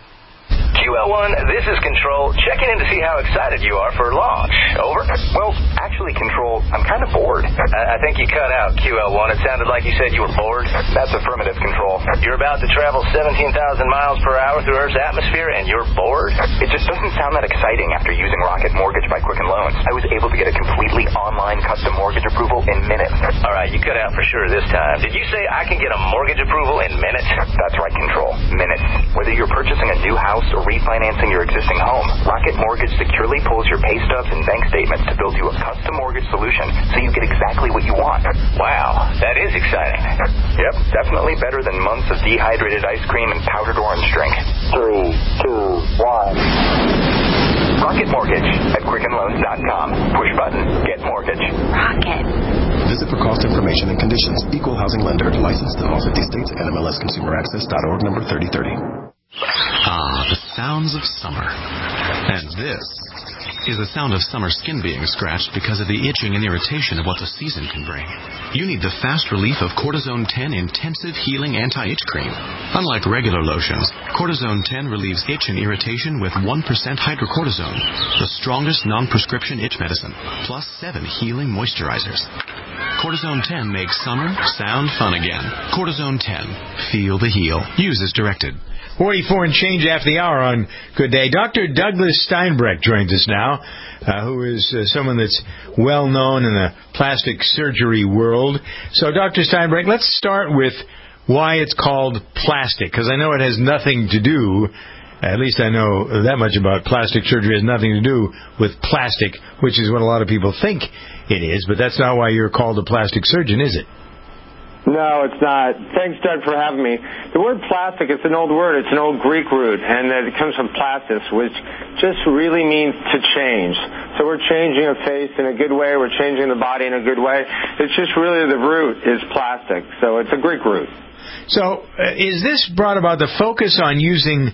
Q L one, this is Control, checking in to see how excited you are for launch. Over? Well, actually, Control, I'm kind of bored. I, I think you cut out, Q L one. It sounded like you said you were bored. That's affirmative, Control. You're about to travel seventeen thousand miles per hour through Earth's atmosphere, and you're bored? It just doesn't sound that exciting after using Rocket Mortgage by Quicken Loans. I was able to get a completely online custom mortgage approval in minutes. All right, you cut out for sure this time. Did you say I can get a mortgage approval in minutes? That's right, Control. Minutes. Whether you're purchasing a new house or refinancing your existing home, Rocket Mortgage securely pulls your pay stubs and bank statements to build you a custom mortgage solution so you get exactly what you want. Wow, that is exciting. Yep, definitely better than months of dehydrated ice cream and powdered orange drink. Three, two, one. Rocket Mortgage at Quicken Loans dot com. Push button, get mortgage. Rocket. Visit for cost information and conditions. Equal housing lender. Licensed in all fifty states. N M L S Consumer Access dot org number thirty thirty. Ah, the sounds of summer. And this is the sound of summer skin being scratched because of the itching and irritation of what the season can bring. You need the fast relief of Cortisone ten Intensive Healing Anti-Itch Cream. Unlike regular lotions, Cortisone ten relieves itch and irritation with one percent hydrocortisone, the strongest non-prescription itch medicine, plus seven healing moisturizers. Cortisone ten makes summer sound fun again. Cortisone ten. Feel the heal. Use as directed. forty-four and change after the hour on Good Day. Doctor Douglas Steinbreck joins us now, uh, who is uh, someone that's well known in the plastic surgery world. So, Doctor Steinbreck, let's start with why it's called plastic, because I know it has nothing to do, at least I know that much about plastic surgery, has nothing to do with plastic, which is what a lot of people think it is, but that's not why you're called a plastic surgeon, is it? No, it's not. Thanks, Doug, for having me. The word plastic, it's an old word. It's an old Greek root, and it comes from plastis, which just really means to change. So we're changing a face in a good way. We're changing the body in a good way. It's just really the root is plastic. So it's a Greek root. So uh, is this brought about the focus on using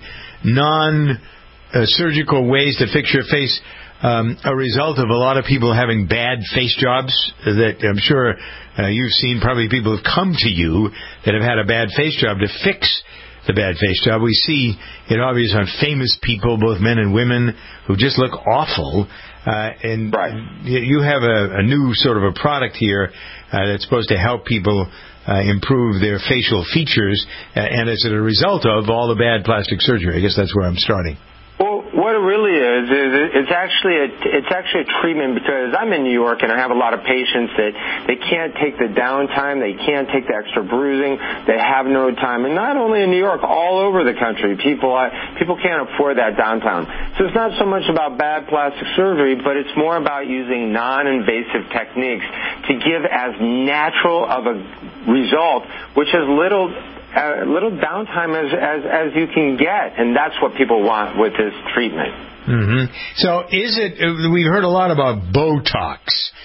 non-surgical uh, ways to fix your face Um, a result of a lot of people having bad face jobs that I'm sure uh, you've seen? Probably people have come to you that have had a bad face job to fix the bad face job. We see it obvious on famous people, both men and women, who just look awful. Uh, and right. you have a, a new sort of a product here uh, that's supposed to help people uh, improve their facial features, uh, and it's a result of all the bad plastic surgery. I guess that's where I'm starting. Well, what it really is is it's actually a it's actually a treatment, because I'm in New York and I have a lot of patients that they can't take the downtime, they can't take the extra bruising, they have no time, and not only in New York, all over the country, people people can't afford that downtime. So it's not so much about bad plastic surgery, but it's more about using non-invasive techniques to give as natural of a result, which is little. A little downtime as, as as you can get, and that's what people want with this treatment. Mm-hmm. So is it, we've heard a lot about Botox,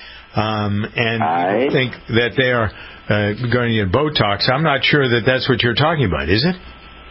um, and I think that they are uh, going to get Botox. I'm not sure that that's what you're talking about, is it?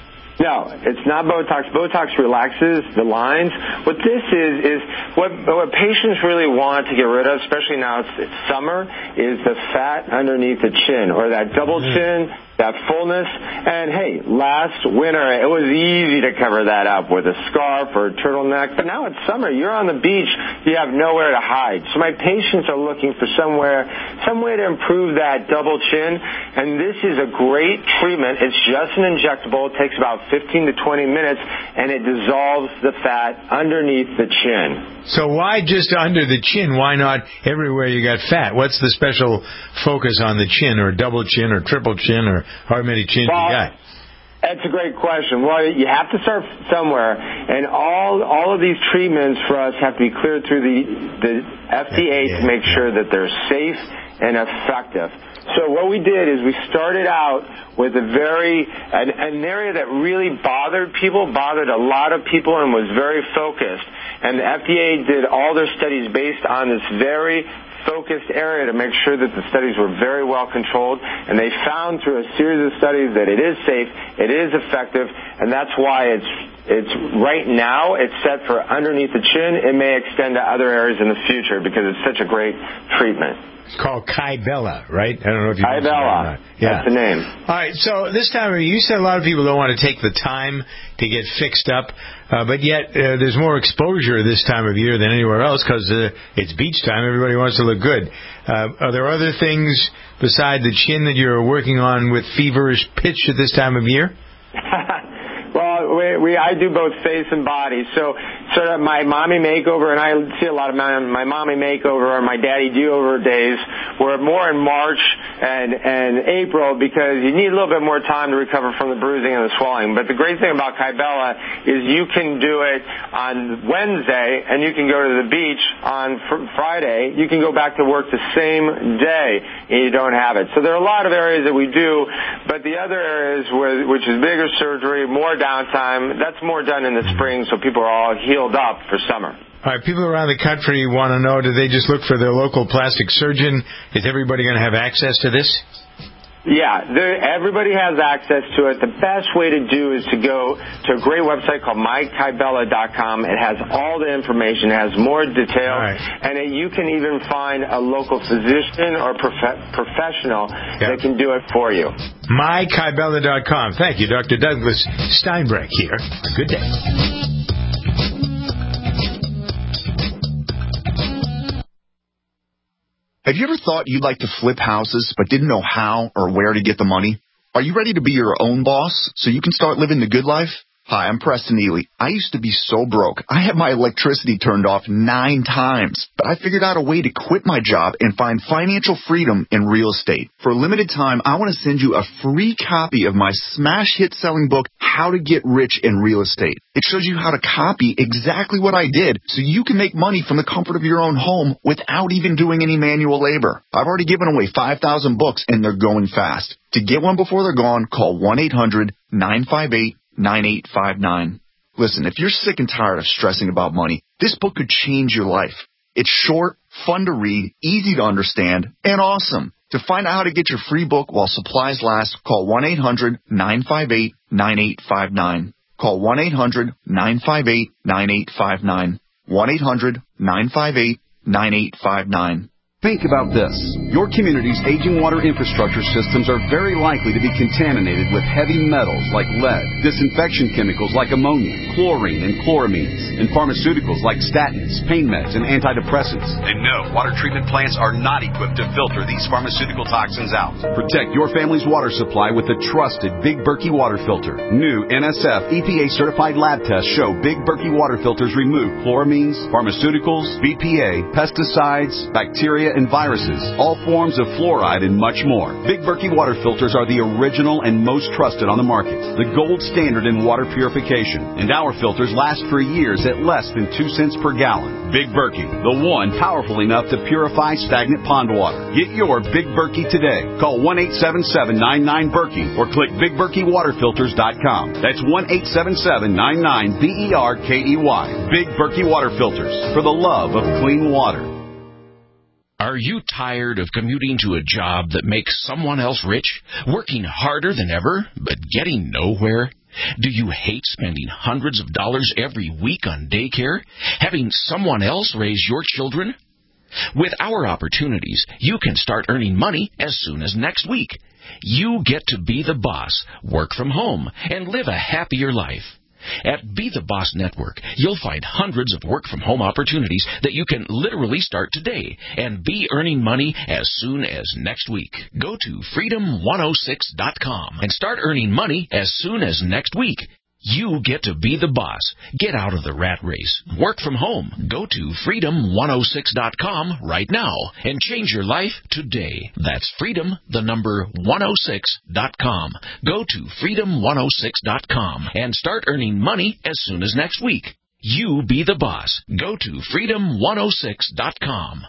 No, it's not Botox. Botox relaxes the lines. What this is, is what, what patients really want to get rid of, especially now it's, it's summer, is the fat underneath the chin, or that double chin, that fullness. And, hey, last winter it was easy to cover that up with a scarf or a turtleneck. But now it's summer. You're on the beach. You have nowhere to hide. So my patients are looking for somewhere, some way to improve that double chin. And this is a great treatment. It's just an injectable. It takes about fifteen to twenty minutes, and it dissolves the fat underneath the chin. So why just under the chin? Why not everywhere you got fat? What's the special focus on the chin, or double chin, or triple chin, or how many chins well, you got? That's a great question. Well, you have to start somewhere, and all all of these treatments for us have to be cleared through the, the F D A to make sure that they're safe and effective. So what we did is we started out with a very an, an area that really bothered people, bothered a lot of people, and was very focused. And the F D A did all their studies based on this very focused area to make sure that the studies were very well controlled, and they found through a series of studies that it is safe, it is effective, and that's why it's it's right now it's set for underneath the chin. It may extend to other areas in the future because it's such a great treatment. It's called Kybella, right? I don't know if you Kybella. Or not. Yeah. That's the name. All right, so this time of year, you said a lot of people don't want to take the time to get fixed up, uh, but yet uh, there's more exposure this time of year than anywhere else because uh, it's beach time. Everybody wants to look good. Uh, are there other things beside the chin that you're working on with feverish pitch at this time of year? Well, we, we I do both face and body. So, sort of my mommy makeover, and I see a lot of my, my mommy makeover or my daddy do-over days were more in March and, and April because you need a little bit more time to recover from the bruising and the swelling. But the great thing about Kybella is you can do it on Wednesday and you can go to the beach on fr- Friday. You can go back to work the same day and you don't have it. So there are a lot of areas that we do, but the other areas where, which is bigger surgery, more downtime, that's more done in the spring so people are all healed up for summer. All right, people around the country want to know, do they just look for their local plastic surgeon? Is everybody going to have access to this? Yeah, everybody has access to it. The best way to do is to go to a great website called my kybella dot com. It has all the information. It has more details. Right. And it, you can even find a local physician or prof- professional yep. that can do it for you. my kybella dot com. Thank you, Doctor Douglas Steinbreck here. Good day. Have you ever thought you'd like to flip houses but didn't know how or where to get the money? Are you ready to be your own boss so you can start living the good life? Hi, I'm Preston Ely. I used to be so broke. I had my electricity turned off nine times, but I figured out a way to quit my job and find financial freedom in real estate. For a limited time, I want to send you a free copy of my smash hit selling book, How to Get Rich in Real Estate. It shows you how to copy exactly what I did so you can make money from the comfort of your own home without even doing any manual labor. I've already given away five thousand books and they're going fast. To get one before they're gone, call one eight hundred nine five eight nine eight five nine. Listen, if you're sick and tired of stressing about money, this book could change your life. It's short, fun to read, easy to understand, and awesome. To find out how to get your free book while supplies last, call one eight hundred nine five eight nine eight five nine. Call one eight hundred nine five eight nine eight five nine. one eight hundred nine five eight nine eight five nine. Think about this. Your community's aging water infrastructure systems are very likely to be contaminated with heavy metals like lead, disinfection chemicals like ammonia, chlorine and chloramines, and pharmaceuticals like statins, pain meds, and antidepressants. And no, water treatment plants are not equipped to filter these pharmaceutical toxins out. Protect your family's water supply with the trusted Big Berkey water filter. New N S F E P A-certified lab tests show Big Berkey water filters remove chloramines, pharmaceuticals, B P A, pesticides, bacteria, and viruses, all forms of fluoride, and much more. Big Berkey water filters are the original and most trusted on the market, the gold standard in water purification, and our filters last for years at less than two cents per gallon. Big Berkey, the one powerful enough to purify stagnant pond water. Get your Big Berkey today. Call one eight seven seven nine nine Berkey or click big berkey water filters dot com. That's one eight seven seven nine nine B E R K E Y. Big Berkey water filters, for the love of clean water. Are you tired of commuting to a job that makes someone else rich, working harder than ever, but getting nowhere? Do you hate spending hundreds of dollars every week on daycare, having someone else raise your children? With our opportunities, you can start earning money as soon as next week. You get to be the boss, work from home, and live a happier life. At Be the Boss Network, you'll find hundreds of work-from-home opportunities that you can literally start today and be earning money as soon as next week. Go to freedom one oh six dot com and start earning money as soon as next week. You get to be the boss. Get out of the rat race. Work from home. Go to freedom one oh six dot com right now and change your life today. That's freedom, the number one oh six dot com. Go to freedom one oh six dot com and start earning money as soon as next week. You be the boss. Go to freedom one oh six dot com.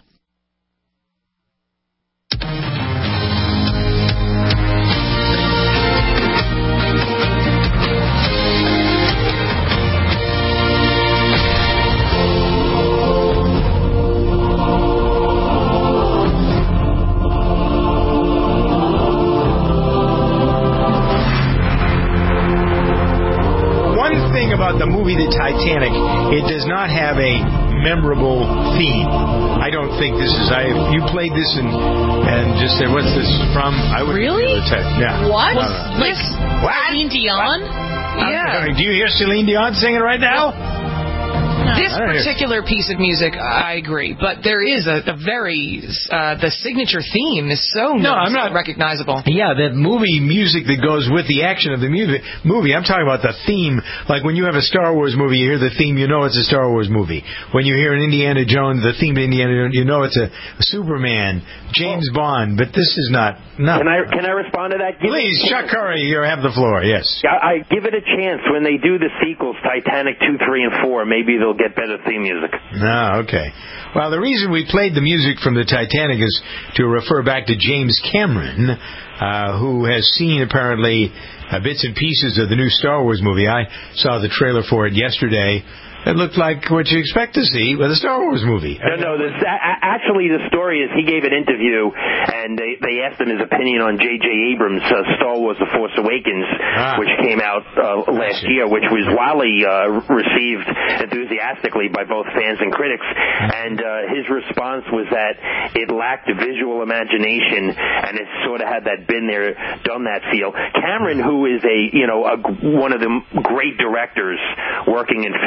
About the movie The Titanic, it does not have a memorable theme. I don't think this is. I if you played this and and just said, "What's this from?" I would really. Yeah. What? Uh, like Celine Dion? What? Yeah. Do you hear Celine Dion singing right now? This particular piece of music, I agree, but there is a, a very uh, the signature theme is so no, I'm not recognizable. Yeah, that movie music that goes with the action of the movie. Movie. I'm talking about the theme. Like when you have a Star Wars movie, you hear the theme, you know it's a Star Wars movie. When you hear an Indiana Jones, the theme of Indiana Jones, you know it's a, a Superman, James oh. Bond. But this is not. No. Can I can I respond to that? Give Please, Chuck Curry, you have the floor. Yes. I, I give it a chance when they do the sequels, Titanic two, three, and four. Maybe they'll get better theme music. Ah, okay. Well, the reason we played the music from the Titanic is to refer back to James Cameron, uh, who has seen apparently uh, bits and pieces of the new Star Wars movie. I saw the trailer for it yesterday. It looked like what you expect to see with a Star Wars movie. No, no. This, actually, the story is he gave an interview, and they, they asked him his opinion on J J Abrams' uh, Star Wars: The Force Awakens, ah. which came out uh, last year, which was widely uh, received enthusiastically by both fans and critics. And uh, his response was that it lacked visual imagination, and it sort of had that been there, done that feel. Cameron, who is a you know a, one of the great directors working in film, although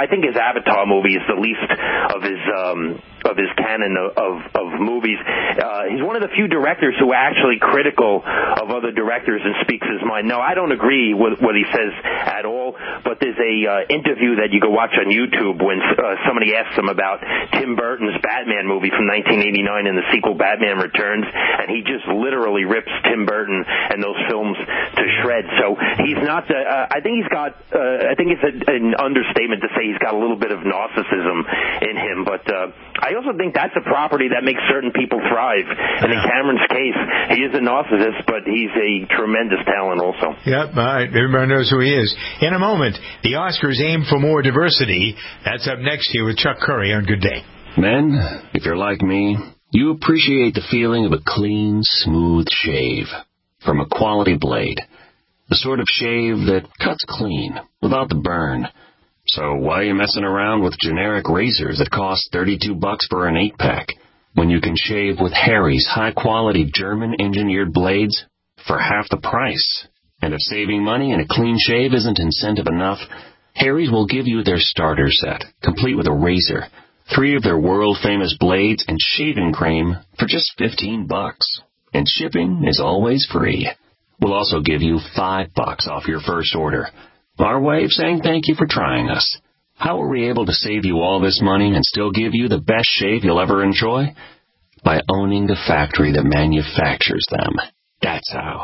I think his Avatar movie is the least of his um, of his canon of of, of movies. Uh, he's one of the few directors who are actually critical of other directors and speaks his mind. No, I don't agree with what he says at all. But there's a uh, interview that you can watch on YouTube when uh, somebody asks him about Tim Burton's Batman movie from nineteen eighty-nine and the sequel Batman Returns, and he just literally rips Tim Burton and those films to shreds. So he's not. Uh, uh, I think he's got. Uh, I think it's a, an understatement to say he's got a little bit of narcissism in him. But uh, I also think that's a property that makes certain people thrive. And in Cameron's case, he is a narcissist, but he's a tremendous talent also. Yep. All right. Everybody knows who he is. In a moment, the Oscars aim for more diversity. That's up next here with Chuck Curry on Good Day. Men, if you're like me, you appreciate the feeling of a clean, smooth shave from a quality blade. The sort of shave that cuts clean, without the burn. So why are you messing around with generic razors that cost thirty-two bucks for an eight-pack, when you can shave with Harry's high-quality German-engineered blades for half the price? And if saving money and a clean shave isn't incentive enough, Harry's will give you their starter set, complete with a razor, three of their world-famous blades, and shaving cream for just fifteen bucks. And shipping is always free. We'll also give you five bucks off your first order. Our way of saying thank you for trying us. How are we able to save you all this money and still give you the best shave you'll ever enjoy? By owning the factory that manufactures them. That's how.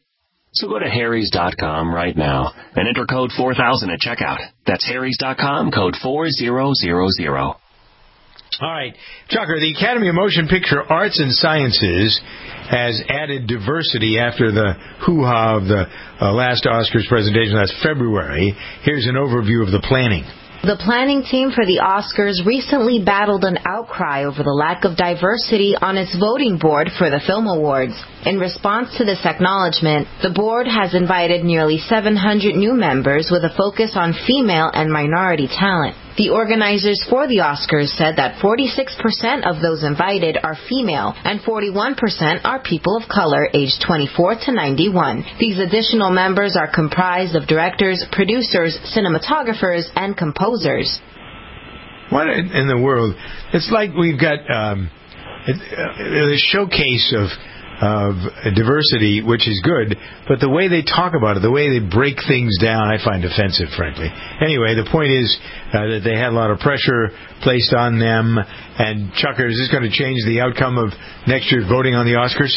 So go to harrys dot com right now and enter code four thousand at checkout. That's harrys dot com, code four thousand. All right. Chucker, the Academy of Motion Picture Arts and Sciences has added diversity after the hoo-ha of the uh, last Oscars presentation last February. Here's an overview of the planning. The planning team for the Oscars recently battled an outcry over the lack of diversity on its voting board for the Film Awards. In response to this acknowledgement, the board has invited nearly seven hundred new members with a focus on female and minority talent. The organizers for the Oscars said that forty-six percent of those invited are female and forty-one percent are people of color aged twenty-four to ninety-one. These additional members are comprised of directors, producers, cinematographers, and composers. What in the world? It's like we've got um, a, a showcase of of diversity, which is good, but the way they talk about it, the way they break things down, I find offensive, frankly. Anyway, the point is uh, that they had a lot of pressure placed on them. And, Chucker, is this going to change the outcome of next year's voting on the Oscars?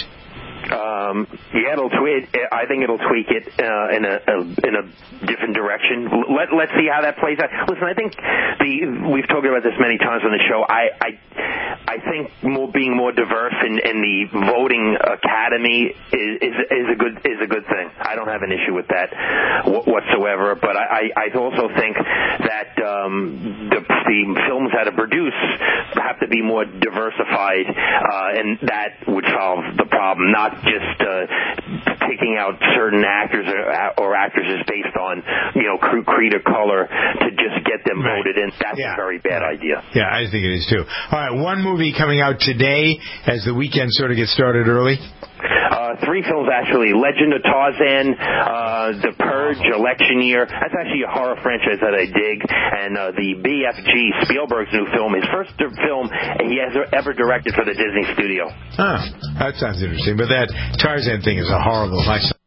Um, yeah, it'll tweak. I think it'll tweak it uh, in a, a in a different direction. Let Let's see how that plays out. Listen, I think the we've talked about this many times on the show. I I, I think more being more diverse in, in the voting academy is, is is a good is a good thing. I don't have an issue with that whatsoever. But I, I also think that um, the, the films that are produced have to be more diversified, uh, and that would solve the problem. Not just uh, picking out certain actors or, or actresses based on, you know, creed or color to just get them right. voted in. That's yeah. a very bad idea. Yeah, I think it is too. All right, one movie coming out today as the weekend sort of gets started early. Uh, three films, actually. Legend of Tarzan, uh, The Purge, Election Year. That's actually a horror franchise that I dig. And uh, the B F G, Spielberg's new film, his first film he has ever directed for the Disney studio. Oh, that sounds interesting. But that Tarzan thing is a horrible...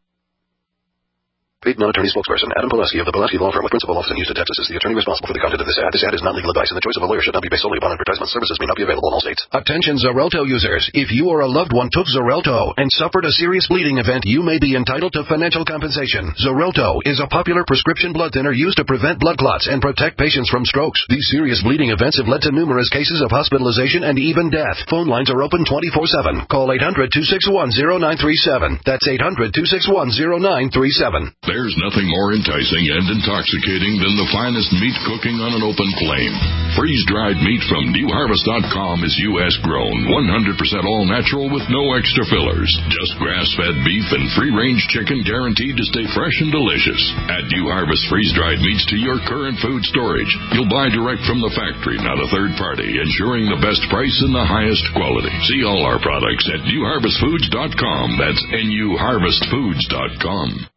Paid non-attorney spokesperson Adam Pileski of the Pileski Law Firm with principal office in Houston, Texas is the attorney responsible for the content of this ad. This ad is not legal advice, and the choice of a lawyer should not be based solely upon advertisement. Services may not be available in all states. Attention Xarelto users. If you or a loved one took Xarelto and suffered a serious bleeding event, you may be entitled to financial compensation. Xarelto is a popular prescription blood thinner used to prevent blood clots and protect patients from strokes. These serious bleeding events have led to numerous cases of hospitalization and even death. Phone lines are open twenty-four seven. Call eight hundred, two six one, zero nine three seven. That's eight hundred, two six one, zero nine three seven. There's nothing more enticing and intoxicating than the finest meat cooking on an open flame. Freeze-dried meat from new harvest dot com is U S grown, one hundred percent all natural with no extra fillers. Just grass-fed beef and free-range chicken guaranteed to stay fresh and delicious. Add New Harvest freeze-dried meats to your current food storage. You'll buy direct from the factory, not a third party, ensuring the best price and the highest quality. See all our products at new harvest foods dot com. That's N U harvest foods dot com.